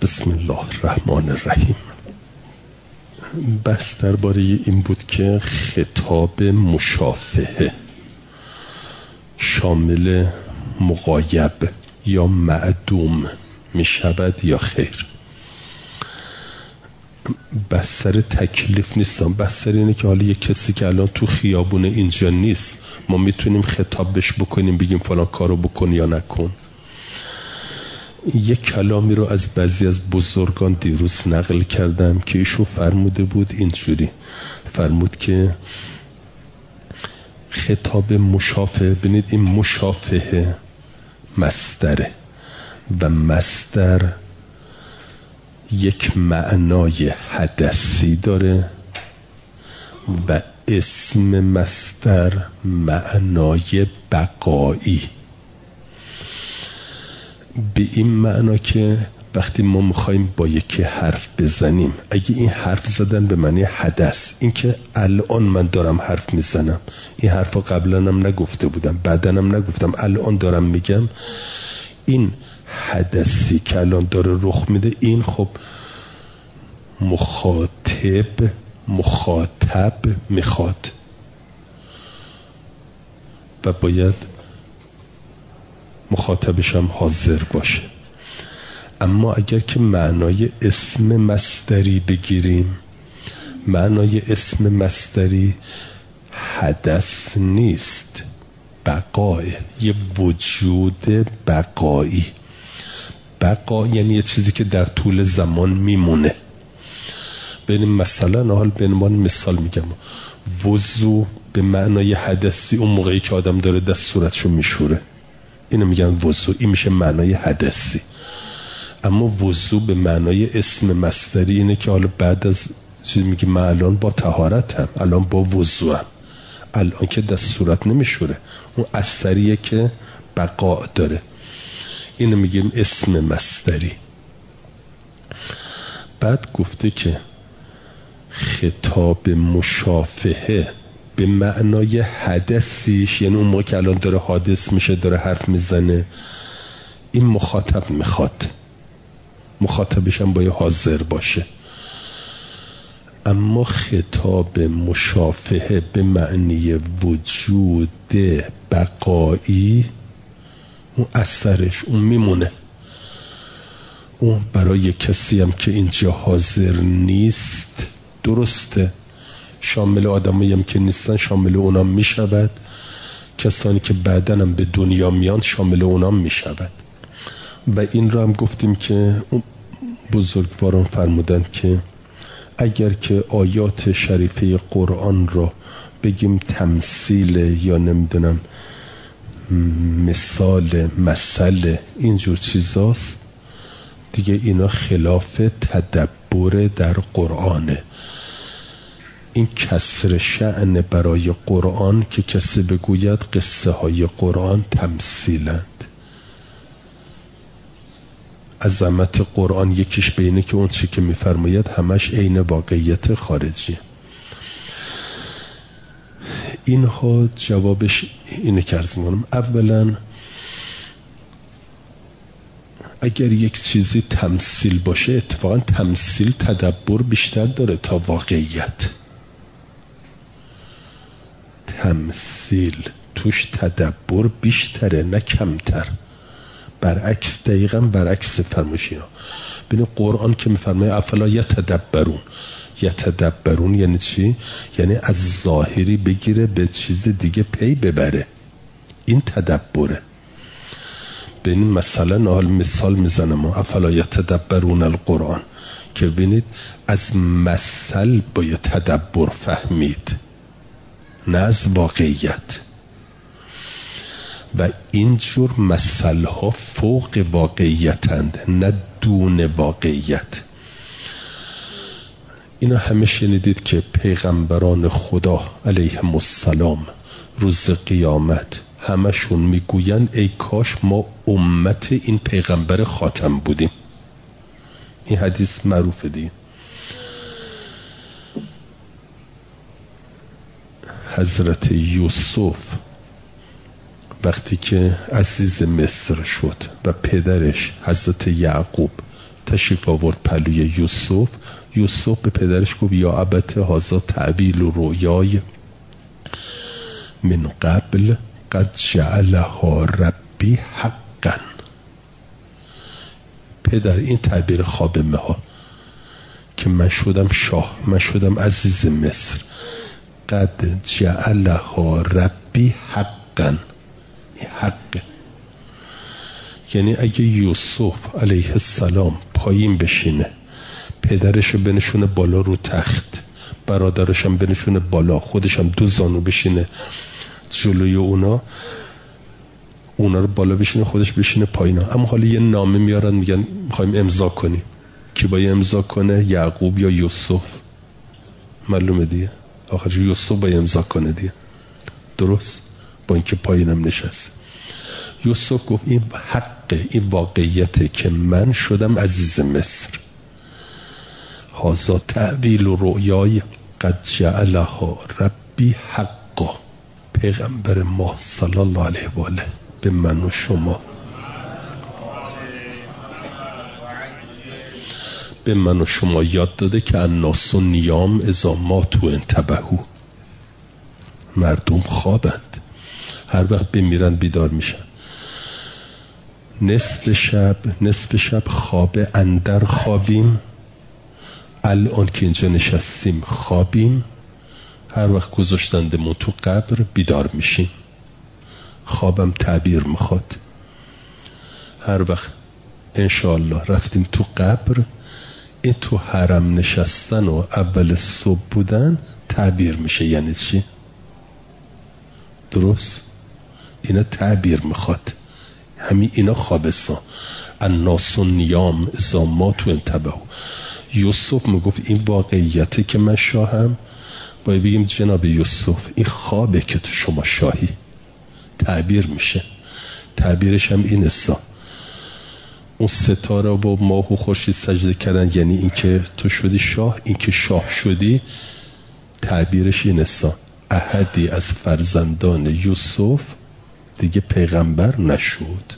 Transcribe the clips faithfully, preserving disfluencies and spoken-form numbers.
بسم الله الرحمن الرحیم. بحث درباره این بود که خطاب مشافهه شامل مغایب یا معدوم می شود یا خیر. بحث سر تکلیف نیستم، بحث سر اینه که حالا یک کسی که الان تو خیابون اینجا نیست ما میتونیم خطابش بکنیم بگیم فلان کارو بکن یا نکن. یک کلامی رو از بعضی از بزرگان دیروز نقل کردم که ایشون فرموده بود اینجوری، فرمود که خطاب مشافهه، ببینید این مشافهه مصدره و مصدر یک معنای حدثی داره و اسم مصدر معنای بقایی. به این معنا که وقتی ما میخوایم با یکی حرف بزنیم، اگه این حرف زدن به معنی حدث، این که الان من دارم حرف میزنم، این حرف رو قبلا هم نگفته بودم بعدا هم نگفتم الان دارم میگم، این حدثی که الان داره رخ میده، این خب مخاطب مخاطب میخواد و باید مخاطبش هم حاضر باشه. اما اگر که معنای اسم مصدری بگیریم، معنای اسم مصدری حدث نیست، بقای، یه وجود بقایی. بقا یعنی یه چیزی که در طول زمان میمونه. ببینیم مثلا حال به عنوان مثال میگم، وضو به معنای حدثی اون موقعی که آدم داره دست صورتشو میشوره، اینو میگن وضو، این میشه معنای حدثی. اما وضو به معنای اسم مصدری اینه که حالا بعد از چیز میگی من الان با طهارتم، الان با وضوام، الان که دست صورت نمیشوره، اون اثریه که بقا داره، اینو میگیم اسم مصدری. بعد گفته که خطاب مشافهه به معنای حدثیش، یعنی اون موقع که الان داره حادث میشه، داره حرف میزنه، این مخاطب میخواد، مخاطبش هم باید حاضر باشه. اما خطاب مشافهه به معنی وجود بقایی، اون اثرش اون میمونه، اون برای کسی هم که اینجا حاضر نیست درسته، شامل آدمایی هم که نیستن شامل اونام میشود، کسانی که بعدن هم به دنیا میان شامل اونام میشود. و این رو هم گفتیم که اون بزرگواران فرمودن که اگر که آیات شریفه قرآن رو بگیم تمثیل یا نمیدونم مثال مثل اینجور چیزاست، دیگه اینا خلاف تدبر در قرآنه. این کسر شأن برای قرآن که کسی بگوید قصه های قرآن تمثیلند. عظمت قرآن یکیش بینه که اون چی که میفرماید همش عین واقعیت خارجی. اینها جوابش اینه که عرض می‌کنم. اولا اگر یک چیزی تمثیل باشه، اتفاقا تمثیل تدبر بیشتر داره تا واقعیت. تمثیل توش تدبر بیشتره نه کمتر، برعکس، دقیقا برعکس فرمایش اینا. ببین قرآن که میفرماید افلا یتدبرون، یتدبرون یعنی چی؟ یعنی از ظاهری بگیره به چیز دیگه پی ببره، این تدبره. ببین مثلا حال مثال میزنم افلا یتدبرون القرآن، که ببینید از مثل باید تدبر فهمید نه از واقعیت. و اینجور مثل ها فوق واقعیتند نه دون واقعیت. اینا همه شنیدید که پیغمبران خدا علیهم السلام روز قیامت همشون میگوین ای کاش ما امت این پیغمبر خاتم بودیم. این حدیث معروفه دیگه. حضرت یوسف وقتی که عزیز مصر شد و پدرش حضرت یعقوب تشریف آورد پلوی یوسف. یوسف به پدرش گفت یا ابت هذا تعبیل رویای من قبل قد جعلها ربی حقا. پدر این تعبیر خواب مها که من شدم شاه، من شدم عزیز مصر، قد جعلها ربی حقا، این حقه. یعنی اگه یوسف علیه السلام پایین بشینه، پدرشو بنشونه بالا رو تخت، برادرشم بنشونه بالا، خودشم دو زانو بشینه جلوی اونا، اونا رو بالا بشینه، خودش بشینه پایین. اما حالا یه نامه میارن میگن میخوایم امضا کنیم، کی باید امضا کنه؟ یعقوب یا یوسف؟ معلومه دیگه، آخرش یوسف باید امضا کنه دیگه، درست؟ با اینکه پایینم نشسته. یوسف گفت این حقه، این واقعیته که من شدم عزیز مصر. هذا تعبیل و رؤیای قد جعلها ربی حقا. پیغمبر ما صلی الله علیه و آله به من و شما به من و شما یاد داده که الناس و نیام اذا ماتوا انتبهوا. مردم خوابند، هر وقت بمیرن بیدار میشن. نصف شب نصف شب خواب اندر خوابیم، الان که اینجا نشستیم خوابیم، هر وقت گذاشتندمون تو قبر بیدار میشیم. خوابم تعبیر میخواد. هر وقت انشاءالله رفتیم تو قبر، این تو حرم نشستن و اول صبح بودن تعبیر میشه. یعنی چی؟ درست؟ اینا تعبیر میخواد. همین اینا خوابسان. الناس و نیام اذا ماتوا انتبهوا. یوسف میگفت این واقعیته که من شاهم. باید بگیم جناب یوسف این خوابه که تو شما شاهی. تعبیر میشه. تعبیرش هم این است. اون ستاره با ماه و خورشید سجده کردن، یعنی این که تو شدی شاه، این که شاه شدی. تعبیرش این است. احدی از فرزندان یوسف دیگه پیغمبر نشد.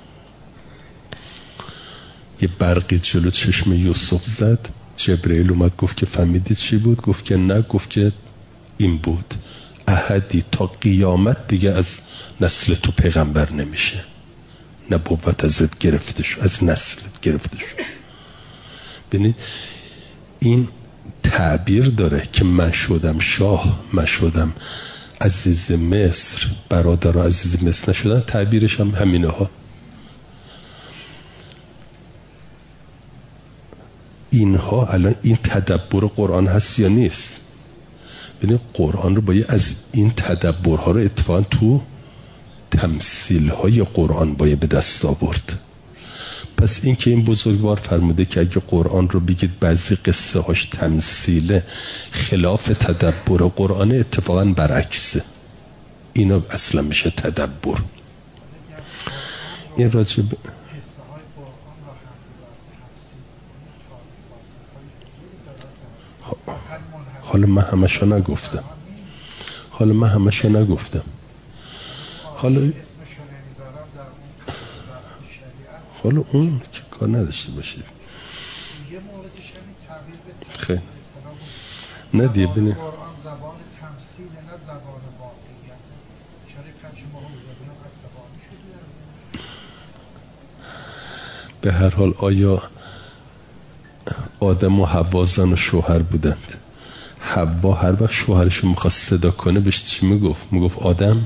یه برقی جلو چشم یوسف زد، جبرئیل اومد گفت که فهمیدید چی بود؟ گفت که نه. گفت که این بود، احدی تا قیامت دیگه از نسل تو پیغمبر نمیشه، نبوت ازت گرفته شد، از نسلت گرفته شد. ببینید این تعبیر داره که من شدم شاه، من شدم عزیز مصر، برادر عزیز مصر نشدن. تعبیرش هم همینه ها. اینها الان این تدبر قرآن هست یا نیست؟ ببینید قرآن رو باید از این تدبرها رو اتفاقا تو تمثیل های قرآن باید به دست آورد. پس این که این بزرگوار فرموده که اگه قرآن رو بگید بعضی قصه هاش تمثیله، خلاف تدبر قرآن، اتفاقا برعکسه. اینا اصلا میشه تدبر. این راجب حالا من همشو نگفتم حالا من همشو نگفتم حالا حالا اون که کار نداشته باشید. خیلی نه دیگه بینه زبان تمثیل نه زبان واقعیت. شریف کنچه ما هم زبان از زبان شدی. به هر حال آیا آدم و حوا زن و شوهر بودند؟ حوا هر وقت شوهرشو میخواست صدا کنه بهش چی میگفت؟ میگفت آدم.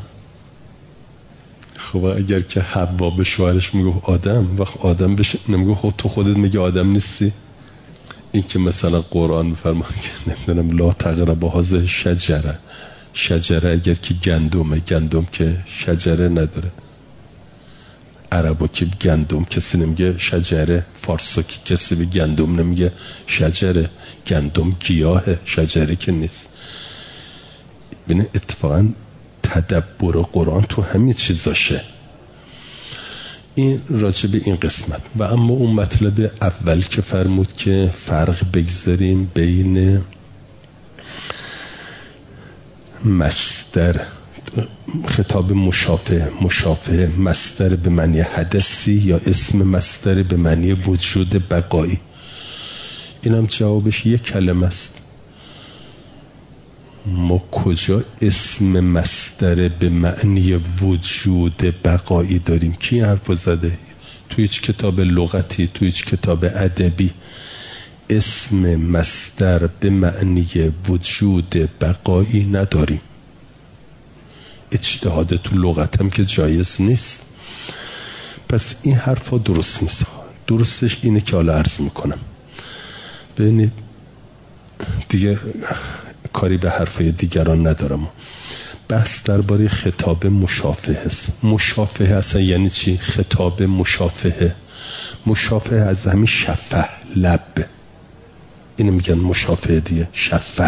خب اگر که حوا به شوهرش میگفت آدم، وقت آدم بهش نمیگفت خب تو خودت میگه آدم نیستی؟ این که مثلا قرآن میفرماید که نمیدونم لا تقربوا هذه شجره، شجره اگر که گندمه، گندم که شجره نداره. عربا که گندم کسی نمیگه شجره، فارسا که کسی به گندم نمیگه شجره. گندم گیاهه، شجره که نیست. ببین اتفاقا تدبر قرآن تو همین چیزاشه. این راجع به این قسمت. و اما اون مطلب اول که فرمود که فرق بگذاریم بین مصدر خطاب مشافه، مشافه مصدر به معنی حدثی یا اسم مصدر به معنی وجود بقایی؟ اینم جوابش یک کلمه است. ما کجا اسم مصدر به معنی وجود بقایی داریم؟ کی حرف زده؟ تو هیچ کتاب لغتی، تو هیچ کتاب ادبی اسم مصدر به معنی وجود بقایی نداریم. اجتهاد تو لغت هم که جایز نیست. پس این حرفا درست نیست. درستش اینه که حالا عرض میکنم. ببینید دیگه کاری به حرفای دیگران ندارم. بحث درباره خطاب مشافهه است. مشافهه اصلا یعنی چی؟ خطاب مشافهه. مشافهه از همین شفه، لب، اینو میگن مشافهه دیگه، شفه.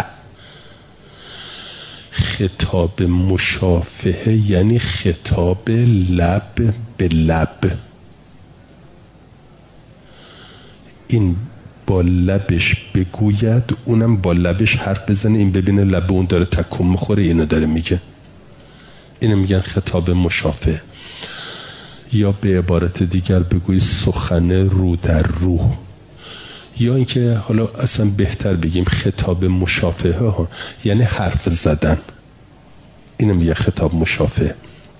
خطاب مشافهه یعنی خطاب لب به لب. این با لبش بگوید، اونم با لبش حرف بزنه، این ببینه لب اون داره تکون میخوره، اینو داره میگه. اینو میگن خطاب مشافهه. یا به عبارت دیگر بگوی سخن رو در رو. یا اینکه حالا اصلا بهتر بگیم خطاب مشافهه ها یعنی حرف زدن. اینو میگه خطاب مشافهه.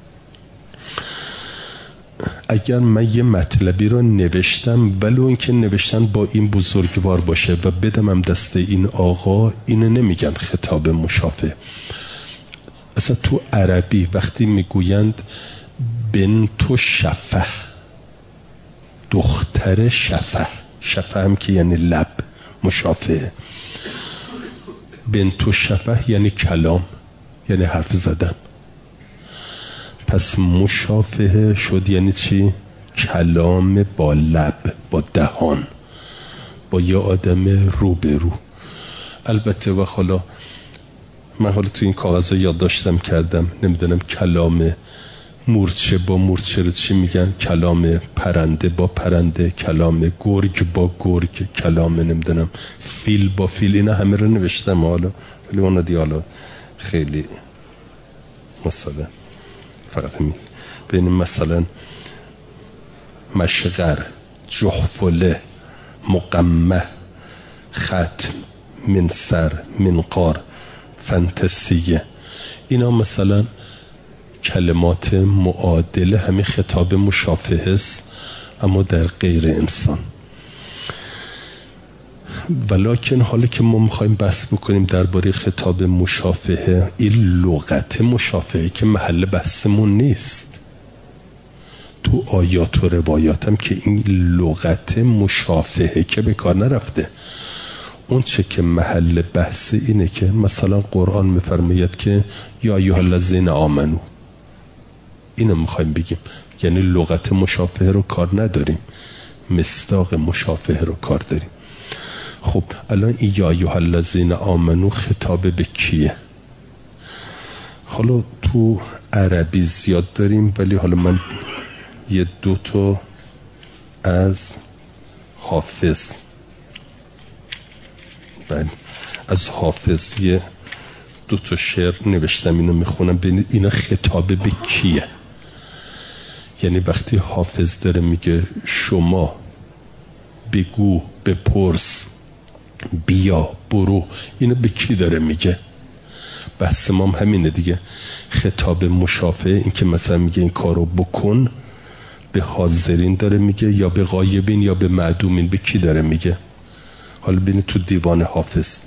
اگر من یه مطلبی رو نوشتم ولو اینکه نوشتن با این بزرگوار باشه و بدمم دست این آقا، اینو نمیگن خطاب مشافهه. اصلا تو عربی وقتی میگویند بنت شفه، دختر شفه، شفه هم که یعنی لب، مشافهه. بنت شفه یعنی کلام، یعنی حرف زدن. پس مشافهه شد یعنی چی؟ کلام با لب، با دهان، با یه آدم رو به رو. البته و حالا من حالا تو این کاغذ ها یادداشتم کردم، نمیدونم کلام مورچه با مورچه رو چی میگن، کلام پرنده با پرنده، کلام گرگ با گرگ، کلام نمیدونم فیل با فیل، اینا همه رو نوشتم حالا، ولی اونا دی حالا خیلی مثلا فقط همین ببینیم مثلا مشغر، جحفله، مقمه، ختم، منصر، منقار، فانتسیه، اینا مثلا کلمات معادل همین خطاب مشافهه است، اما در غیر انسان. ولکن حالا که ما میخوایم بحث بکنیم درباره خطاب مشافهه، این لغت مشافهه که محل بحثمون نیست. تو آیات و روایات هم که این لغت مشافهه که به کار نرفته. اون چه که محل بحث اینه که مثلا قرآن میفرماید که یا ایها الذین آمنو، اینو میخوایم بگیم، یعنی لغت مشافهه رو کار نداریم، مصداق مشافهه رو کار داریم. خب الان این یا ایها الذین آمنو خطاب به کیه؟ حالا تو عربی زیاد داریم، ولی حالا من یه دوتا از حافظ بله از حافظ یه دوتا شعر نوشتم، اینو میخونم ببینید اینا خطاب به کیه. یعنی وقتی حافظ داره میگه شما بگو، بپرس، بیا، برو، اینو به کی داره میگه؟ بحث ما هم همینه دیگه. خطاب مشافهه این که مثلا میگه این کارو بکن، به حاضرین داره میگه یا به غایبین یا به معدومین، به کی داره میگه؟ حالا ببینید تو دیوان حافظ،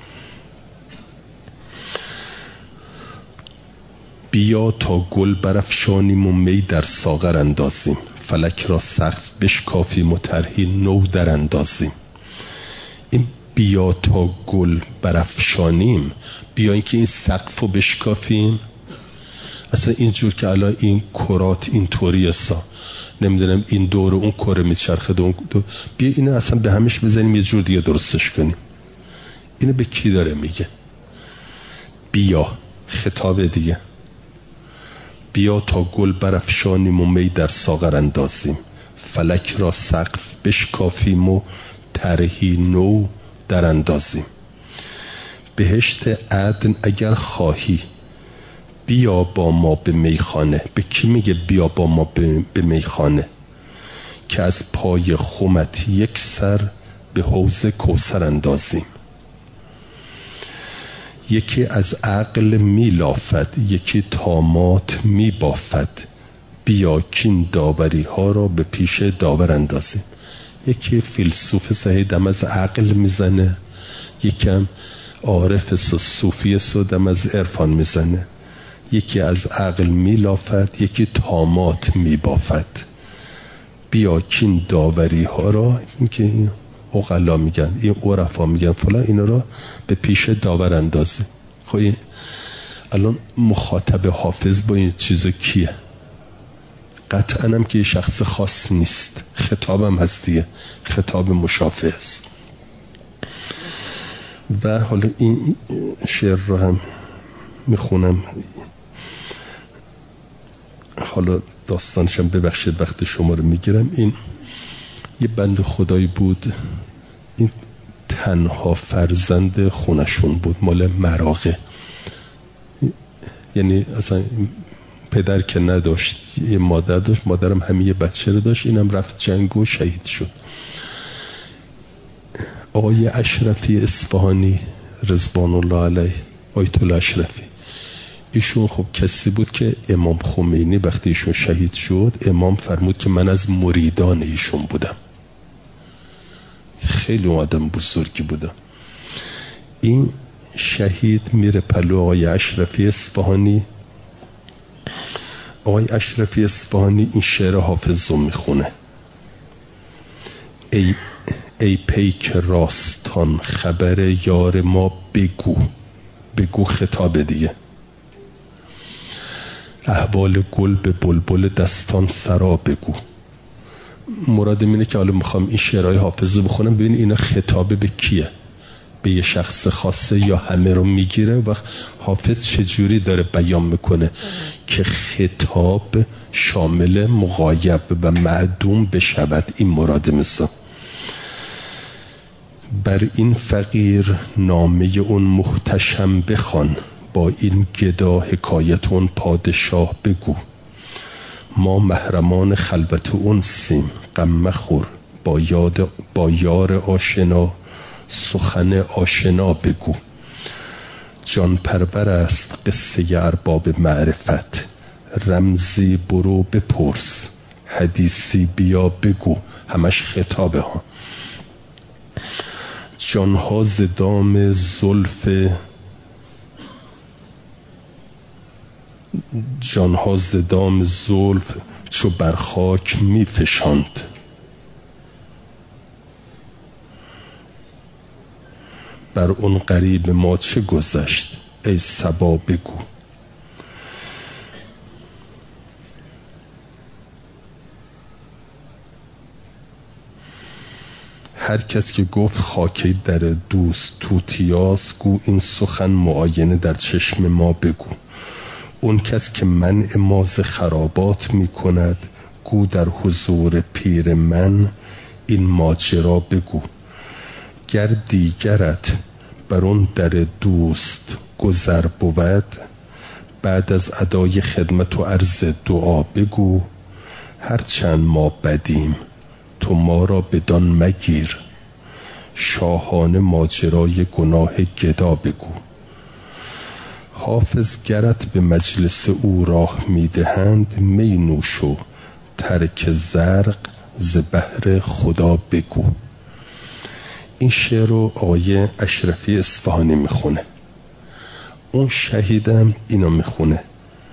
بیا تا گل برافشانیم و می در ساغر اندازیم، فلک را سقف بشکافیم و طرحی نو در اندازیم. این بیا تا گل برافشانیم، بیا اینکه این سقف رو بشکافیم. اصلا اینجور که الان این کرات اینطوری هستا، نمیدونم این دور اون کره میچرخه دو دو. بیا اینو اصلا به همش بزنیم یه جور دیگه درستش کنیم. اینو به کی داره میگه؟ بیا، خطاب دیگه. بیا تا گل برافشانیم و می در ساغر اندازیم، فلک را سقف بشکافیم و طرحی نو در اندازیم. بهشت عدن اگر خواهی بیا با ما به میخانه. به کی میگه بیا با ما به میخانه؟ که از پای خمت یک سر به حوض کوثر اندازیم. یکی از عقل میلافد، یکی طامات میبافد، بیا کین داوری ها را به پیش داور اندازیم. یکی فیلسوف صحیح دم از عقل میزنه، یکم عارف صوفی دم از عرفان میزنه. یکی از عقل میلافد، یکی طامات میبافد، بیا کین داوری ها را، این که این عقلا میگن، این عرفا میگن فلان، اینا را به پیش داور اندازه. خب این الان مخاطب حافظ با این چیزا کیه؟ قطعا هم که یه شخص خاص نیست، خطابم هست دیگه، خطاب مشافه است. و حالا این شعر رو هم میخونم، حالا داستانشم ببخشید وقت شما رو میگیرم. این یه بند خدایی بود، این تنها فرزند خونشون بود، مال مراغه، یعنی اصلا پدر که نداشت، یه مادر داشت، مادرم همین یه بچه رو داشت، اینم رفت جنگ و شهید شد. آقای اشرفی اصفهانی رضوان الله علیه، آیت الله اشرفی، ایشون خب کسی بود که امام خمینی وقتی ایشون شهید شد، امام فرمود که من از مریدان ایشون بودم، خیلی آدم بزرگی بودم. این شهید میره پلو آقای اشرفی اصفهانی. آقای اشرفی اصفهانی این شعر حافظ رو میخونه: ای ای پیک راستان خبر یار ما بگو. بگو خطاب دیگه. احوال گل به بلبل دستان سرا بگو. مرادم اینه که حالا میخوام این شعرهای حافظ رو بخونم، ببین اینا خطابه به کیه، به یه شخص خاصه یا همه رو میگیره. و حافظ چجوری داره بیان میکنه که خطاب شامل مغایب و معدوم بشود. این مراد مثل بر این فقیر نامه اون محتشم بخوان، با این گدا حکایت اون پادشاه بگو. ما محرمان خلوت اون سیم، غم مخور با یاد با یار آشنا، سخن آشنا بگو. جان پرور است قصه ارباب معرفت، رمزی برو بپرس، حدیثی بیا بگو. همش خطابه ها. جانها ز دام زلف جانها ز دام زلف چو بر خاک می فشاند. بر اون غریب ما چه گذشت ای صبا بگو. هر کس که گفت خاکی در دوست توتیاس، گو این سخن معاینه در چشم ما بگو. اون کس که منع ما ز خرابات می کند، گو در حضور پیر من این ماجرا بگو. گر دیگرت بر اون در دوست گذر بود، بعد از ادای خدمت و عرض دعا بگو. هرچند ما بدیم تو ما را بدان مگیر، شاهانه ماجرای گناه گدا بگو. حافظ گرت به مجلس او راه میدهند، می نوش و ترک زرق ز بهر خدا بگو. این شعر رو آقای اشرفی اصفهانی میخونه. اون شهیدم اینو میخونه: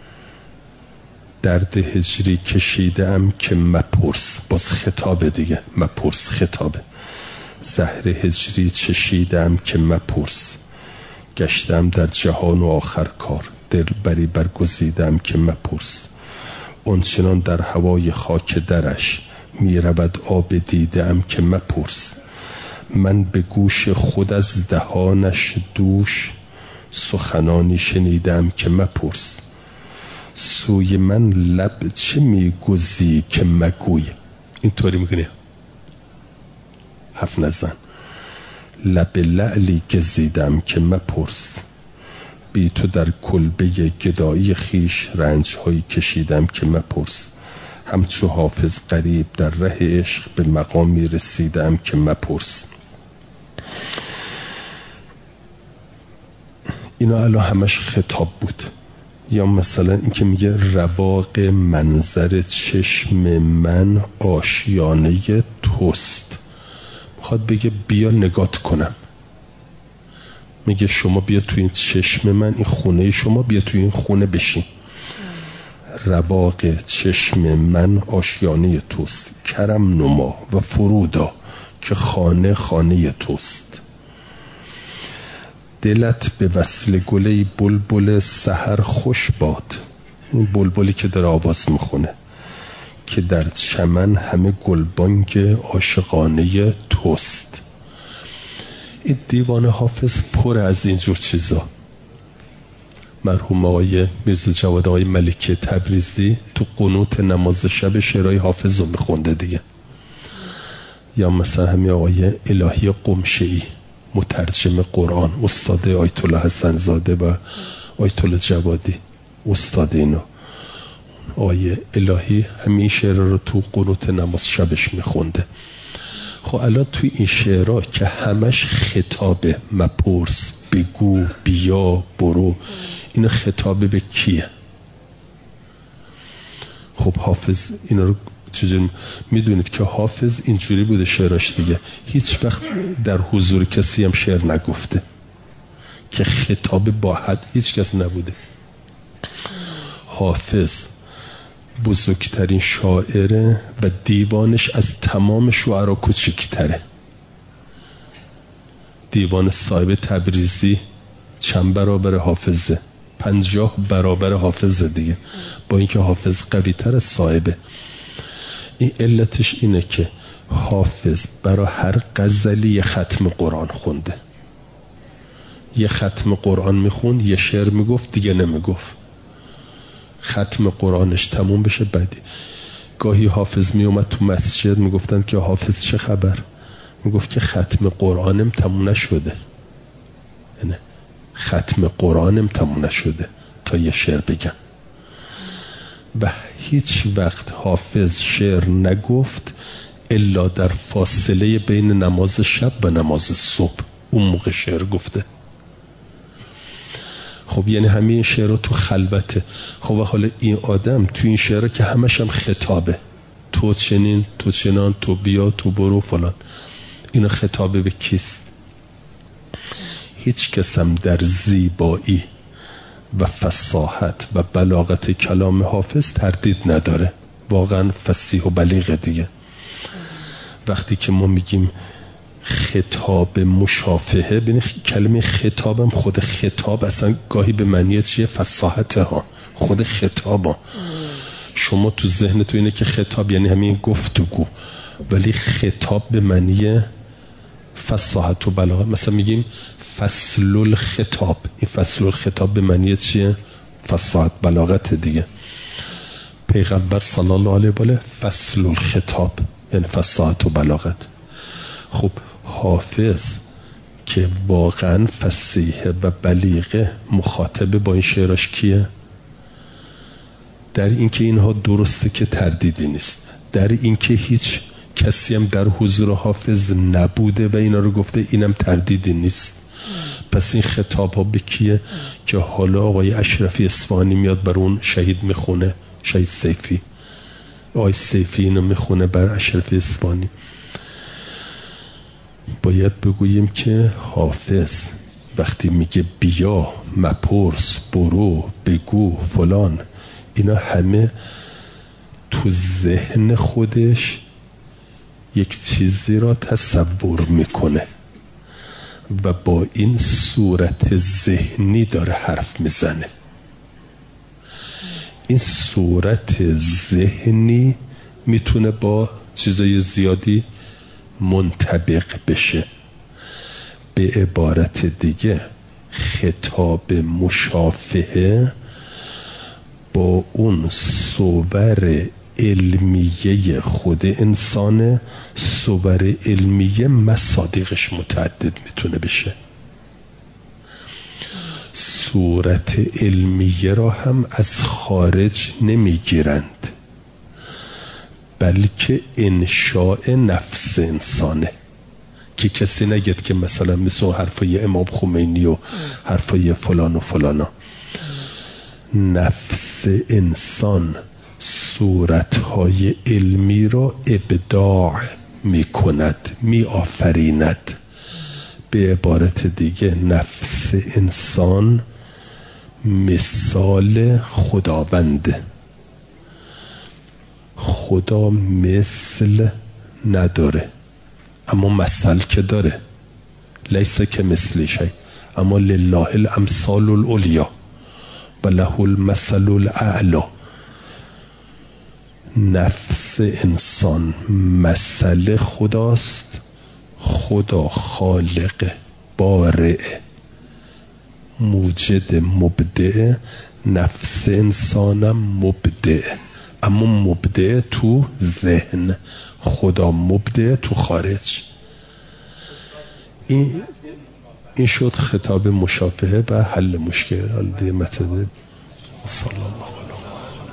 درد هجری کشیدم که مپرس. باز خطابه دیگه، مپرس خطابه. زهر هجری چشیدم که مپرس، گشتم در جهان و آخر کار. دل بری برگزیدم که مپرس، اونچنان در هوای خاک درش می رود آب دیدم که مپرس. من به گوش خود از دهانش دوش، سخنانی شنیدم که مپرس. سوی من لب چه می گزی که مگوی. اینطوری میکنه، حرف نزن. لب لعلی گزیدم که مپرس، بی تو در کلبه گدایی خیش رنج هایی کشیدم که مپرس. همچو حافظ غریب در ره عشق به مقامی رسیدم که مپرس. اینا الان همش خطاب بود. یا مثلا این که میگه رواق منظر چشم من آشیانه توست، میخواد بگه بیا نگات کنم. میگه شما بیا تو این چشم من، این خونه شما، بیا تو این خونه بشین. رواق چشم من آشیانه توست، کرم نما و فرودا که خانه خانه توست. دلت به وصل گله بلبل سحر خوش باد. این بلبلی که در آواز میخونه که در چمن همه گلبانگ عاشقانه توست. این دیوان حافظ پر از اینجور چیزا. مرحوم آقای میرزا جواد آقای ملکی تبریزی تو قنوت نماز شب شعرهای حافظ رو میخونده دیگه. یا مثلا همین آقای الهی قمشه‌ای مترجم قرآن، استاد آیت الله حسن زاده و آیت الله جوادی استاد اینو، آیه الهی همین شعر رو تو قنوت نماز شبش میخونده. خب الان توی این شعرها که همش خطابه، مپرس، بگو، بیا، برو، این خطابه به کیه؟ خب حافظ اینا رو چجوری میدونید که حافظ اینجوری بوده شعراش دیگه، هیچ وقت در حضور کسی هم شعر نگفته که خطاب با حد هیچ کس نبوده. حافظ بزرگترین شاعره و دیوانش از تمام شعرا کوچکتره. دیوان صاحب تبریزی چند برابر حافظه؟ پنجاه برابر حافظه دیگه، با اینکه حافظ قوی تر از صاحبه. این علتش اینه که حافظ برای هر غزلی یه ختم قرآن خونده. یه ختم قرآن میخوند، یه شعر میگفت، دیگه نمیگفت. ختم قرآنش تموم بشه بعدی. گاهی حافظ میومد تو مسجد، میگفتن که حافظ چه خبر؟ میگفت که ختم قرآنم تموم نشده. یعنی ختم قرآنم تموم نشده تا یه شعر بگم. و هیچ وقت حافظ شعر نگفت الا در فاصله بین نماز شب و نماز صبح، اون موقع شعر گفته. خب یعنی همین شعر رو تو خلوته. خب و حالا این آدم تو این شعر که همش هم خطابه، تو چنین، تو چنان، تو بیا، تو برو فلان، این خطابه به کیست؟ هیچ کس هم در زیبایی و فصاحت و بلاغت کلام حافظ تردید نداره. واقعا فصیح و بلیغ دیگه. وقتی که ما میگیم خطاب مشافهه، ببین کلمه خطابم خود خطاب اصلا گاهی به معنی چیه؟ فصاحته ها، خود خطاب ها. شما تو ذهن تو اینه که خطاب یعنی همین گفتگو، ولی خطاب به معنی فصاحت و بلاغت. مثلا میگیم فصل الخطاب، این فصل الخطاب به معنی چیه؟ فصاحت بلاغت دیگه. پیغمبر صلی الله علیه و آله فصل الخطاب یعنی فصاحت و بلاغت. خب حافظ که واقعا فصیح و بلیغه، مخاطب با این شعراش کیه؟ در اینکه اینها درسته که تردیدی نیست، در اینکه هیچ کسی هم در حضور حافظ نبوده و اینا رو گفته، اینم تردیدی نیست. پس این خطاب ها به کیه؟ که حالا آقای اشرفی اصفهانی میاد بر اون شهید میخونه، شهید سیفی، آقای سیفی اینو میخونه بر اشرفی اصفهانی. باید بگوییم که حافظ وقتی میگه بیا، مپرس، برو، بگو، فلان، اینا همه تو ذهن خودش یک چیزی را تصور میکنه و با این صورت ذهنی داره حرف میزنه. این صورت ذهنی میتونه با چیزای زیادی منطبق بشه. به عبارت دیگه خطاب مشافهه با اون صور علمیه خود انسانه، صور علمیه مصادیقش متعدد میتونه بشه. صورت علمیه را هم از خارج نمیگیرند، بلکه انشاء نفس انسانه. که کسی نگید که مثلا مثل حرفای امام خمینی و حرفای فلان و فلانا. نفس انسان صورتهای علمی را ابداع می کند، می آفریند. به عبارت دیگه نفس انسان مثال خداونده. خدا مثل نداره، اما مثل که داره. لیس که مثلی شی، اما لله الامثال العلیا و له المثل الاعلی. نفس انسان مثل خداست. خدا خالق بارئ موجد مبدع، نفس انسانم مبدع، اما مبدع تو ذهن، خدا مبدع تو خارج. این این شد خطاب مشافهه و حل مشکل. حال دیگه مطلب صلی الله علیه و